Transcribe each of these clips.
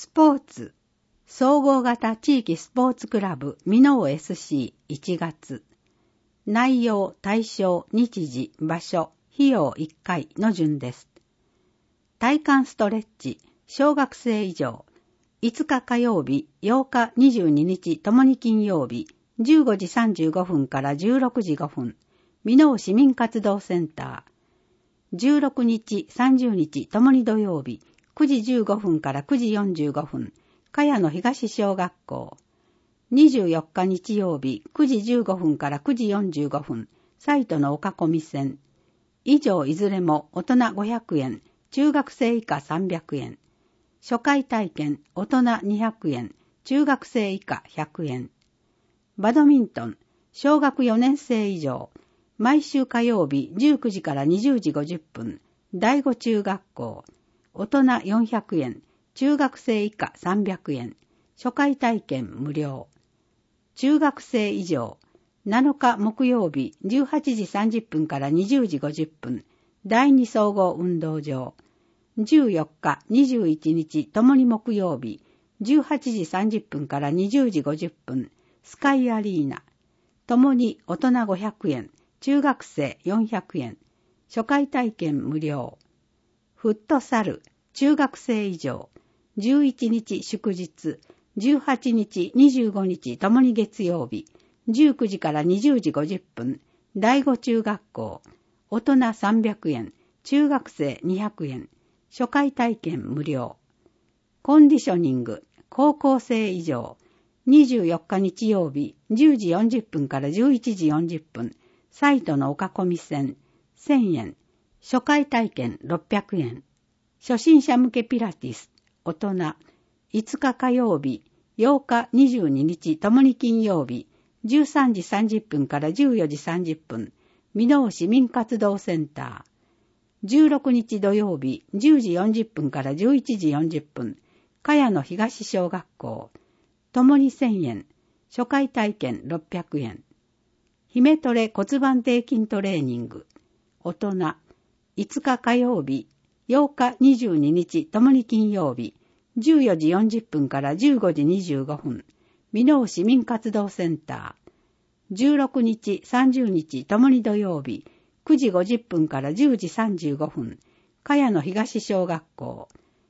スポーツ総合型地域スポーツクラブ箕面 SC1 月内容、対象、日時、場所、費用1回の順です。体幹ストレッチ小学生以上5日火曜日、8日22日ともに金曜日15時35分から16時5分箕面市民活動センター16日、30日ともに土曜日9時15分から9時45分茅野東小学校24日日曜日9時15分から9時45分サイトの岡込線以上いずれも大人500円中学生以下300円初回体験大人200円中学生以下100円バドミントン小学4年生以上毎週火曜日19時から20時50分第5中学校大人400円中学生以下300円初回体験無料中学生以上7日木曜日18時30分から20時50分第2総合運動場14日21日ともに木曜日18時30分から20時50分スカイアリーナともに大人500円中学生400円初回体験無料フットサル中学生以上11日祝日18日25日ともに月曜日19時から20時50分第5中学校大人300円中学生200円初回体験無料コンディショニング高校生以上24日日曜日10時40分から11時40分サイトの岡込線1000円初回体験600円初心者向けピラティス大人5日火曜日8日22日ともに金曜日13時30分から14時30分箕面市民活動センター16日土曜日10時40分から11時40分茅野東小学校ともに1000円初回体験600円姫トレ骨盤底筋トレーニング大人5日火曜日8日22日ともに金曜日14時40分から15時25分箕面市民活動センター16日30日ともに土曜日9時50分から10時35分茅野東小学校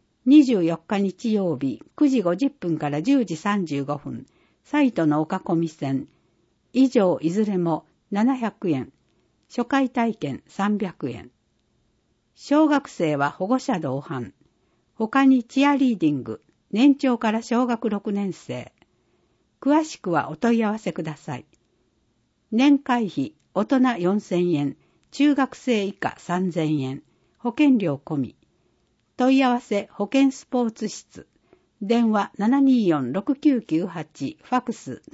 24日日曜日9時50分から10時35分サイトの岡込線以上いずれも700円初回体験300円小学生は保護者同伴他にチアリーディング年長から小学6年生詳しくはお問い合わせください年会費大人4000円中学生以下3000円保険料込み問い合わせ保健スポーツ室電話 724-6998 ファクス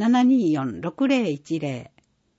724-6010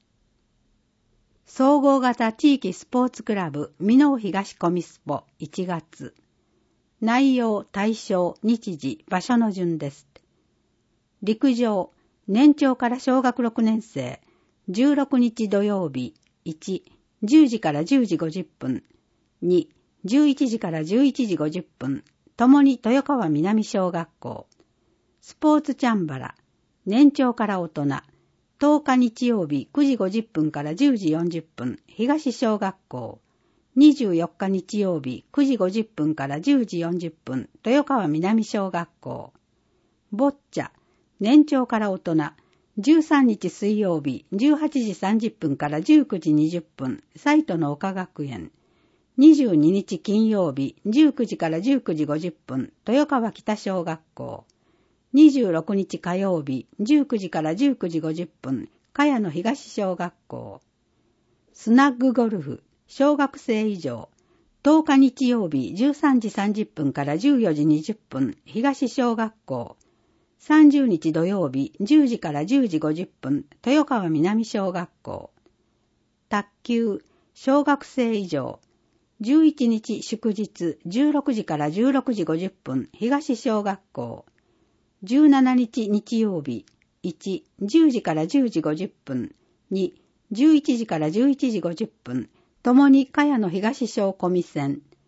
総合型地域スポーツクラブ箕面東コミスポ1月内容、対象、日時、場所の順です。陸上年長から小学6年生16日土曜日1、10時から10時50分2、11時から11時50分ともに豊川南小学校スポーツチャンバラ年長から大人10日日曜日9時50分から10時40分東小学校24日日曜日9時50分から10時40分豊川南小学校ボッチャ年長から大人13日水曜日18時30分から19時20分サイトの岡学園22日金曜日19時から19時50分豊川北小学校26日火曜日19時から19時50分茅野東小学校スナッグゴルフ小学生以上10日日曜日13時30分から14時20分東小学校30日土曜日10時から10時50分豊川南小学校卓球小学生以上11日祝日16時から16時50分東小学校17日日曜日1、10時から10時50分2、11時から11時50分ともに茅野東小込線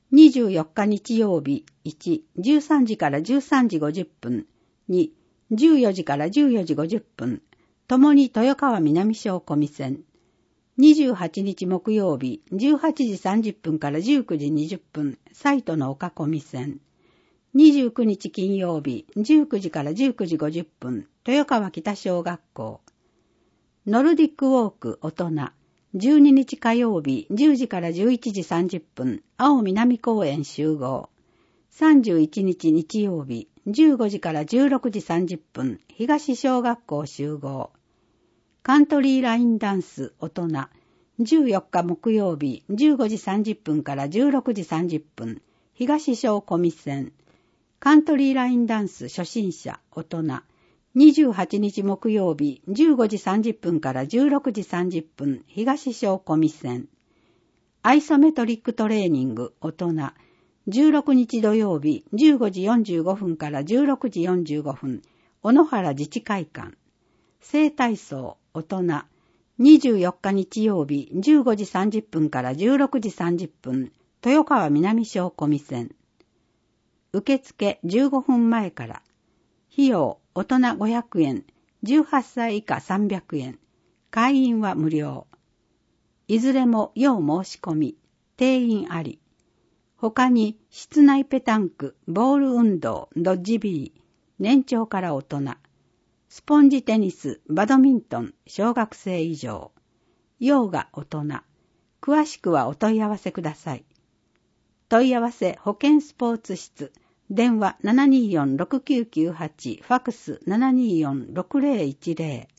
24日日曜日、1、13時から13時50分、2、14時から14時50分、ともに豊川南小小見線。28日木曜日、18時30分から19時20分、西都の丘小見線。29日金曜日、19時から19時50分、豊川北小学校。ノルディックウォーク大人。12日火曜日、10時から11時30分、青南公園集合。31日日曜日、15時から16時30分、東小学校集合。カントリーラインダンス大人。14日木曜日、15時30分から16時30分、東小小見線。カントリーラインダンス初心者大人。28日木曜日、15時30分から16時30分、東小小見線。アイソメトリックトレーニング大人。16日土曜日、15時45分から16時45分、小野原自治会館。整体操大人。24日日曜日、15時30分から16時30分、豊川南小小見線。受付15分前から。費用、大人500円、18歳以下300円。会員は無料。いずれも要申し込み、定員あり。他に、室内ペタンク、ボール運動、ドッジビー、年長から大人。スポンジテニス、バドミントン、小学生以上。ヨーガ大人。詳しくはお問い合わせください。問い合わせ保健スポーツ室。電話 724-6998、ファクス 724-6010。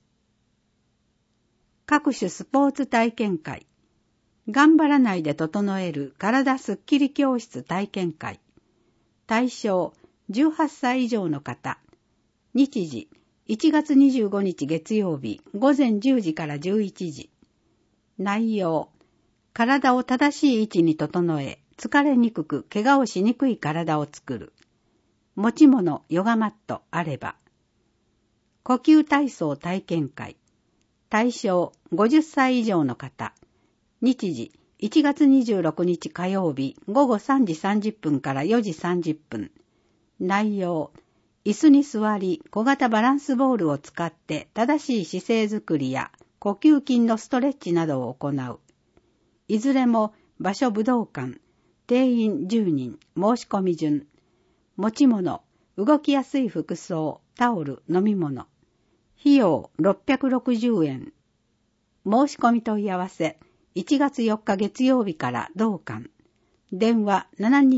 各種スポーツ体験会。頑張らないで整える体すっきり教室体験会。対象18歳以上の方。日時1月25日月曜日午前10時から11時。内容体を正しい位置に整え、疲れにくく怪我をしにくい体を作る。持ち物ヨガマットあれば。呼吸体操体験会。対象50歳以上の方。日時1月26日火曜日午後3時30分から4時30分。内容椅子に座り小型バランスボールを使って正しい姿勢づくりや呼吸筋のストレッチなどを行う。いずれも場所武道館。定員10人。申し込み順。持ち物、動きやすい服装、タオル、飲み物。費用660円。申し込み問い合わせ、1月4日月曜日から同館。電話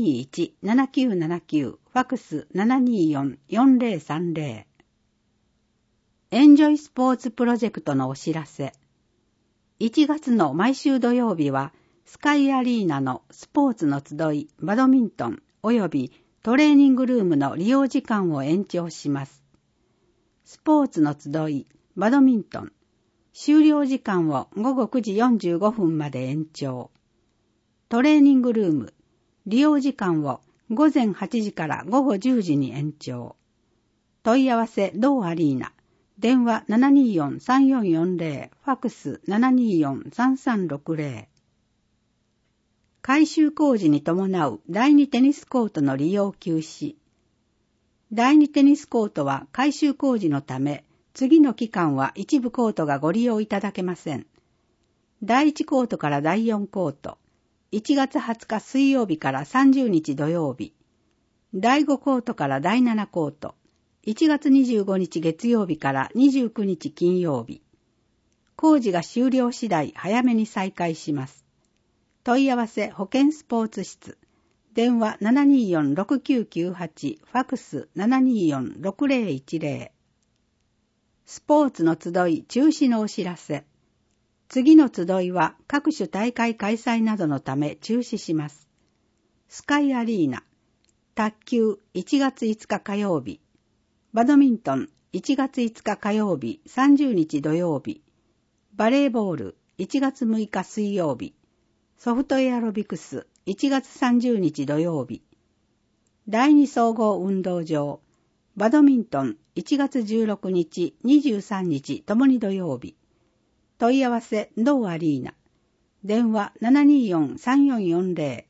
721-7979、ファクス 724-4030。エンジョイスポーツプロジェクトのお知らせ。1月の毎週土曜日は、スカイアリーナのスポーツの集い、バドミントン及びトレーニングルームの利用時間を延長します。スポーツの集い、バドミントン。終了時間を午後9時45分まで延長。トレーニングルーム。利用時間を午前8時から午後10時に延長。問い合わせ同アリーナ。電話 724-3440、ファクス 724-3360。改修工事に伴う第2テニスコートの利用休止。第2テニスコートは改修工事のため、次の期間は一部コートがご利用いただけません。第1コートから第4コート、1月20日水曜日から30日土曜日。第5コートから第7コート、1月25日月曜日から29日金曜日。工事が終了次第早めに再開します。問い合わせ保健スポーツ室。電話 724-6998、ファクス 724-6010。スポーツの集い中止のお知らせ。次の集いは各種大会開催などのため中止します。スカイアリーナ。卓球1月5日火曜日。バドミントン1月5日火曜日30日土曜日。バレーボール1月6日水曜日。ソフトエアロビクス1月30日土曜日。第2総合運動場。バドミントン1月16日、23日ともに土曜日。問い合わせ同アリーナ。電話 724-3440、フ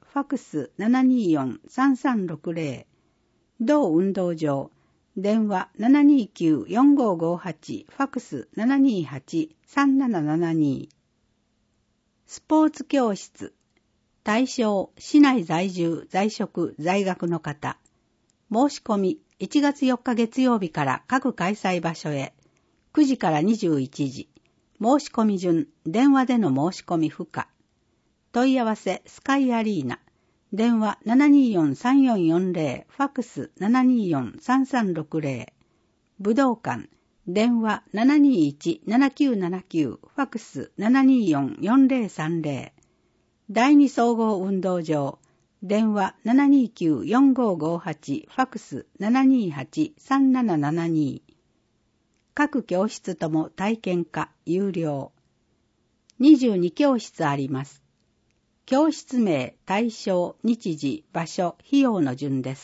ファクス 724-3360、同運動場、電話 729-4558、ファクス 728-3772。スポーツ教室、対象、市内在住、在職、在学の方。申し込み、1月4日月曜日から各開催場所へ、9時から21時。申し込み順、電話での申し込み不可。問い合わせ、スカイアリーナ。電話 724-3440、ファクス 724-3360。武道館、電話 721-7979、ファクス 724-4030。第二総合運動場、電話 729-4558、ファクス 728-3772。各教室とも体験科、有料。22教室あります。教室名、対象、日時、場所、費用の順です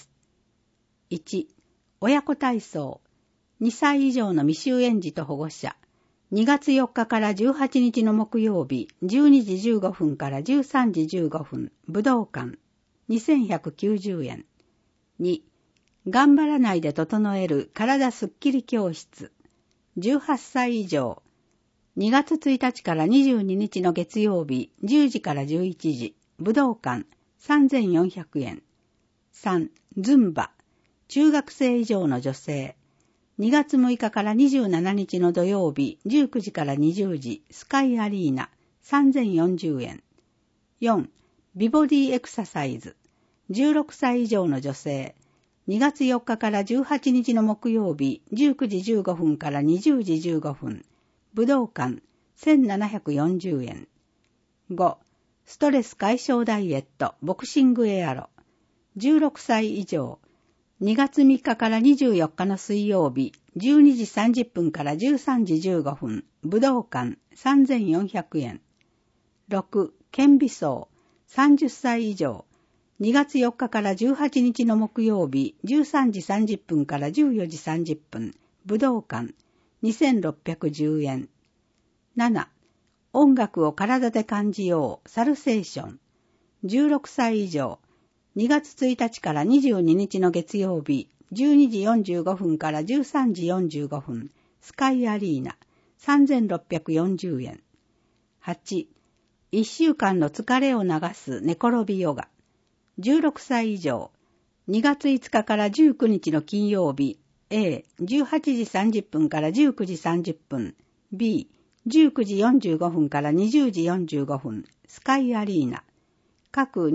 。1、親子体操。2歳以上の未就園児と保護者。2月4日から18日の木曜日、12時15分から13時15分、武道館。2190円。2、頑張らないで整える体すっきり教室。18歳以上。2月1日から22日の月曜日、10時から11時、武道館、3400円。3、ズンバ。中学生以上の女性。2月6日から27日の土曜日、19時から20時、スカイアリーナ、3040円。4、美ボディエクササイズ。16歳以上の女性。2月4日から18日の木曜日、19時15分から20時15分。武道館、1740円。5、ストレス解消ダイエット、ボクシングエアロ。16歳以上。2月3日から24日の水曜日、12時30分から13時15分。武道館、3400円。6、顕微走。30歳以上。2月4日から18日の木曜日、13時30分から14時30分、武道館、2610円。7、音楽を体で感じよう、サルセーション。16歳以上。2月1日から22日の月曜日、12時45分から13時45分、スカイアリーナ、3640円。8、1週間の疲れを流す寝転びヨガ。16歳以上。2月5日から19日の金曜日、A、18時30分から19時30分、B、19時45分から20時45分、スカイアリーナ。各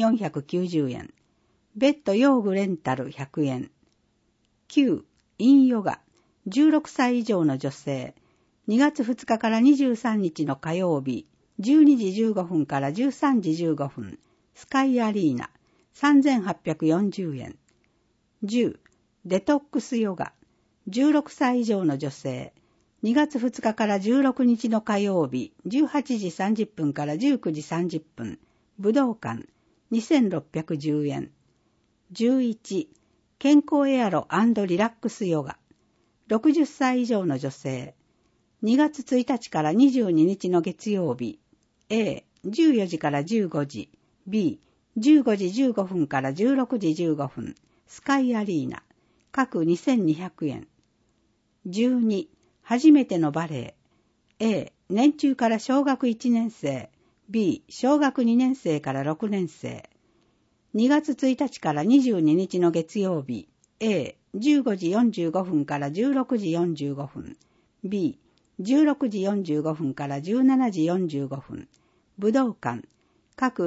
2490円。別途用具レンタル100円。9、インヨガ。16歳以上の女性。2月2日から23日の火曜日、12時15分から13時15分、スカイアリーナ、3840円。10、デトックスヨガ。16歳以上の女性。2月2日から16日の火曜日、18時30分から19時30分、武道館、2610円。11、健康エアロ&リラックスヨガ。60歳以上の女性。2月1日から22日の月曜日、A、14時から15時、B、15時15分から16時15分、スカイアリーナ、各2200円。12、初めてのバレエ。A、年中から小学1年生、B、小学2年生から6年生。2月1日から22日の月曜日、A、15時45分から16時45分、B、16時45分から17時45分、武道館、各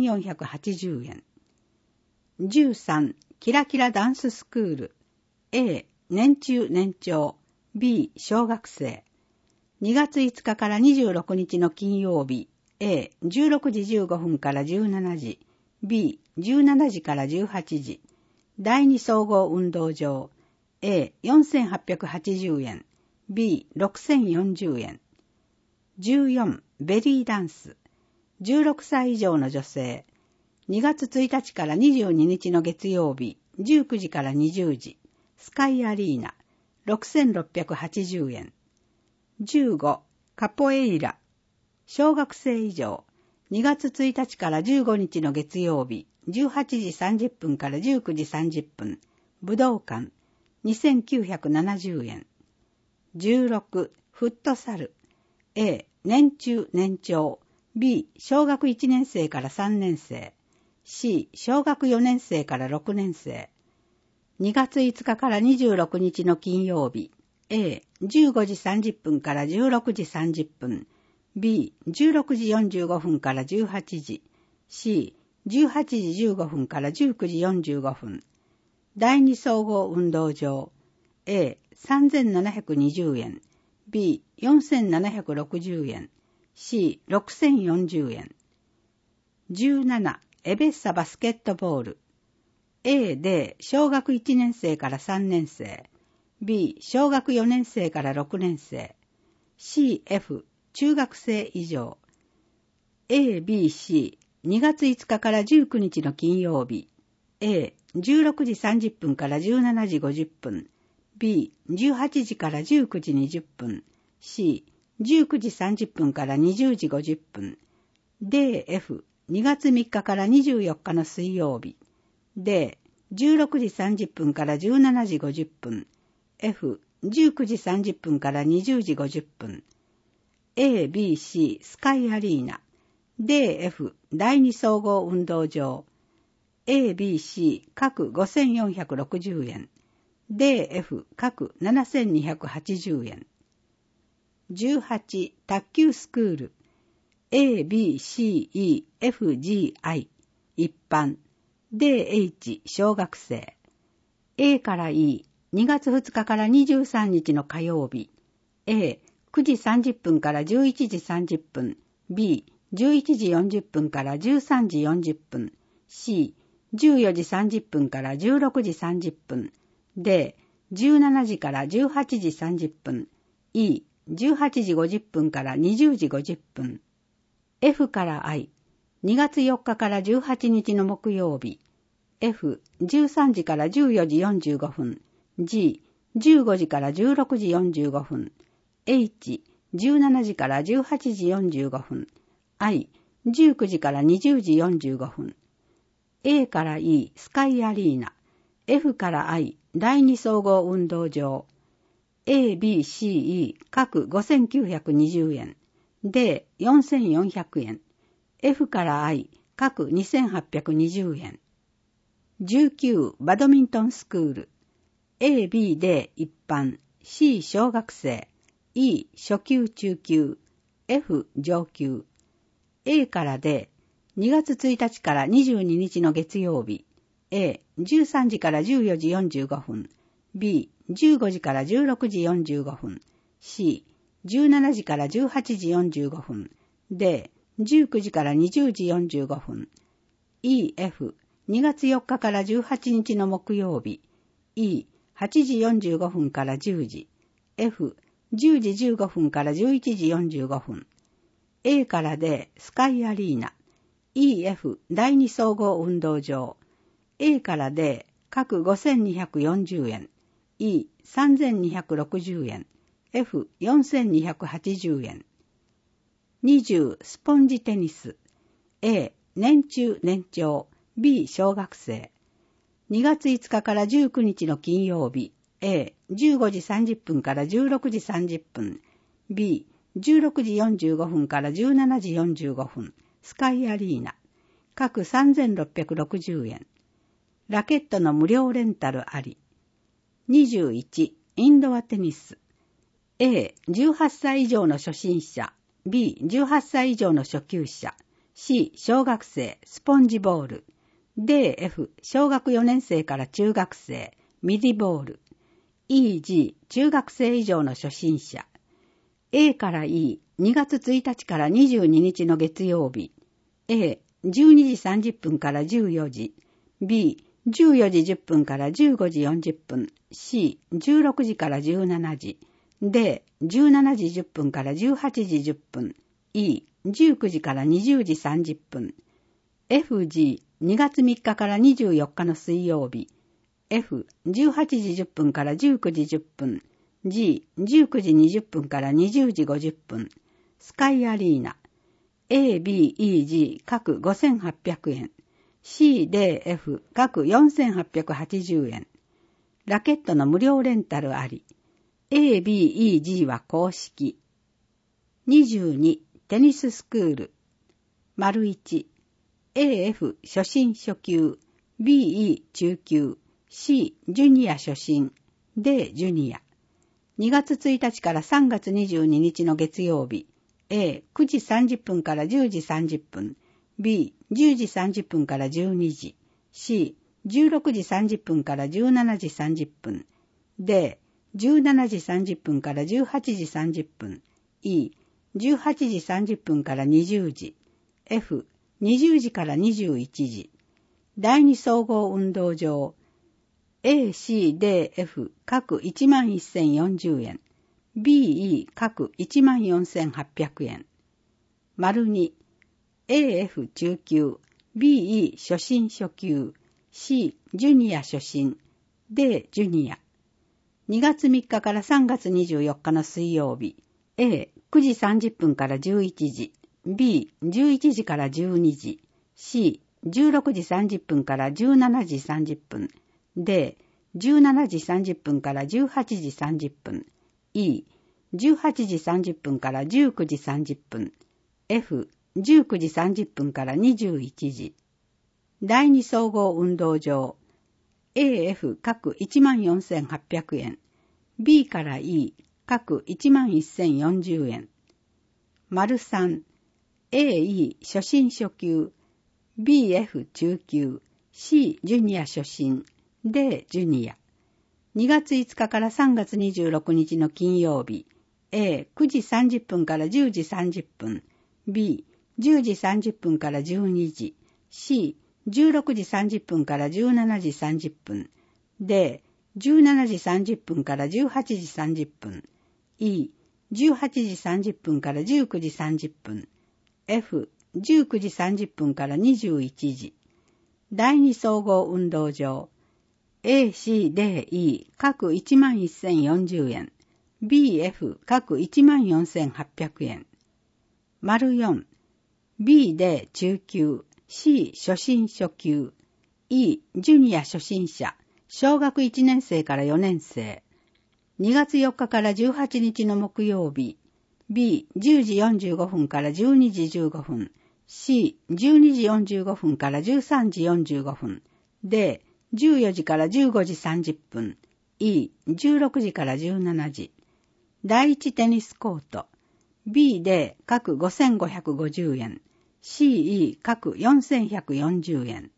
6480円。13、キラキラダンススクール。A、年中年長、B、小学生。2月5日から26日の金曜日、A、16時15分から17時、B、17時から18時。第二総合運動場。A、4880円。B、6040円。14、ベリーダンス。16歳以上の女性。2月1日から22日の月曜日、19時から20時。スカイアリーナ。6680円。15、カポエイラ。小学生以上。 2月1日から15日の月曜日、18時30分から19時30分、武道館、2970円。16、フットサル。A、年中年長。B、小学1年生から3年生。C、小学4年生から6年生。2月5日から26日の金曜日。A、15時30分から16時30分。B、16時45分から18時。C、18時15分から19時45分。第二総合運動場。A、3720円。B、4760円。C、6040円。17、エベッサバスケットボール。A で小学1年生から3年生。B、小学4年生から6年生。C、F、中学生以上。A、B、C、2月5日から19日の金曜日。A、16時30分から17時50分。B、18時から19時20分。C、19時30分から20時50分。D、F、2月3日から24日の水曜日。D、16時30分から17時50分。F、19時30分から20時50分。A、B、C、スカイアリーナ。D、F、第二総合運動場。A、B、C、各5460円。D、F、各7280円。18、卓球スクール。A、B、C、E、F、G、I。一般。D、H、小学生。A から E、2月2日から23日の火曜日。A、9時30分から11時30分。B、11時40分から13時40分。C、14時30分から16時30分。D、17時から18時30分。E、18時50分から20時50分。F から I、2月4日から18日の木曜日。F、13時から14時45分。G、15時から16時45分。H、17時から18時45分。I、19時から20時45分。A から E、スカイアリーナ。F から I、第二総合運動場。A、B、C、E、各5920円。D、4400円。F から I、各2820円。19、バドミントンスクール。A、B、D、一般。C、小学生。E、初級中級。F、上級。A から D、2月1日から22日の月曜日。A、13時から14時45分。B、15時から16時45分。C、17時から18時45分。D、19時から20時45分。E、F、2月4日から18日の木曜日。E、8時45分から10時。F、10時15分から11時45分。A から D、スカイアリーナ。E、F、第二総合運動場。A から D、各5240円。E、3260円。F、4280円。20、スポンジテニス。A、年中年長。B、小学生。2月5日から19日の金曜日。A、15時30分から16時30分。B、16時45分から17時45分。スカイアリーナ。各3660円。ラケットの無料レンタルあり。21、インドアテニス。A、18歳以上の初心者。B、18歳以上の初級者。C、小学生、スポンジボール。D、F、小学4年生から中学生、ミディボール。E、G、中学生以上の初心者。A から E、2月1日から22日の月曜日。A、12時30分から14時。B、14時10分から15時40分。C、16時から17時。D、17時10分から18時10分。E、19時から20時30分。F、G、2月3日から24日の水曜日。F、18時10分から19時10分。G、19時20分から20時50分。スカイアリーナ。 ABEG 各5800円。CDF 各4880円。ラケットの無料レンタルあり。ABEG は公式。22、テニススクール。丸1、AF 初心初級、BE 中級、C ジュニア初心、D ジュニア。2月1日から3月22日の月曜日。A 9時30分から10時30分。B 10時30分から12時。C 16時30分から17時30分。D 17時30分から18時30分。E 18時30分から20時。F 20時から21時。第二総合運動場。A、C、D、F 各11,040円。B、E 各14,800円。丸2、AF 中級、B、E 初心初級、C、ジュニア初心、D、ジュニア。2月3日から3月24日の水曜日。A、9時30分から11時。B、11時から12時。C、16時30分から17時30分。D、17時30分から18時30分。E、18時30分から19時30分。F、19時30分から21時。第二総合運動場。AF 各14,800円。B から E 各11,040円。丸3、AE 初心初級、BF 中級、C ジュニア初心、D ジュニア。2月5日から3月26日の金曜日。A 9時30分から10時30分。B 10時30分から12時。C 16時30分から17時30分。D 17時30分から18時30分。E 18時30分から19時30分。F 19時30分から21時。第二総合運動場。A、C、D、E 各11,040円。BF 各14,800円。丸4。B で中級。C 初心初級。E ジュニア初心者。小学1年生から4年生。2月4日から18日の木曜日。B 10時45分から12時15分。C 12時45分から13時45分。D 14時から15時30分。E 16時から17時。第一テニスコート。B で各5,550円。CE 各4,140円。